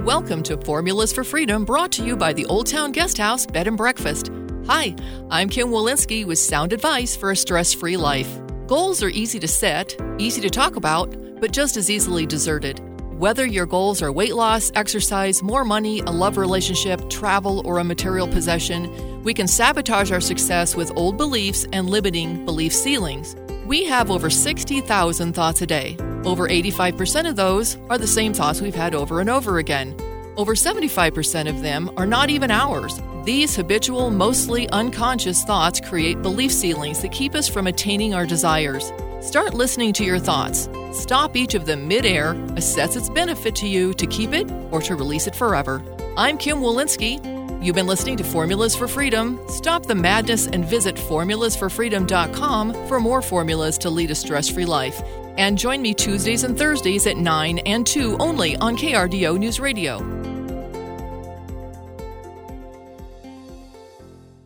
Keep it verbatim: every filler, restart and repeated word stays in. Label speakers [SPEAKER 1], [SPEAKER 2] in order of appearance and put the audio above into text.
[SPEAKER 1] Welcome to Formulas for Freedom, brought to you by the Old Town Guesthouse Bed and Breakfast. Hi, I'm Kim Walensky with sound advice for a stress-free life. Goals are easy to set, easy to talk about, but just as easily deserted. Whether your goals are weight loss, exercise, more money, a love relationship, travel, or a material possession, we can sabotage our success with old beliefs and limiting belief ceilings. We have over sixty thousand thoughts a day. Over eighty-five percent of those are the same thoughts we've had over and over again. Over seventy-five percent of them are not even ours. These habitual, mostly unconscious thoughts create belief ceilings that keep us from attaining our desires. Start listening to your thoughts. Stop each of them mid-air, assess its benefit to you to keep it or to release it forever. I'm Kim Walensky. You've been listening to Formulas for Freedom. Stop the madness and visit formulas for freedom dot com for more formulas to lead a stress-free life. And join me Tuesdays and Thursdays at nine and two only on K R D O News Radio.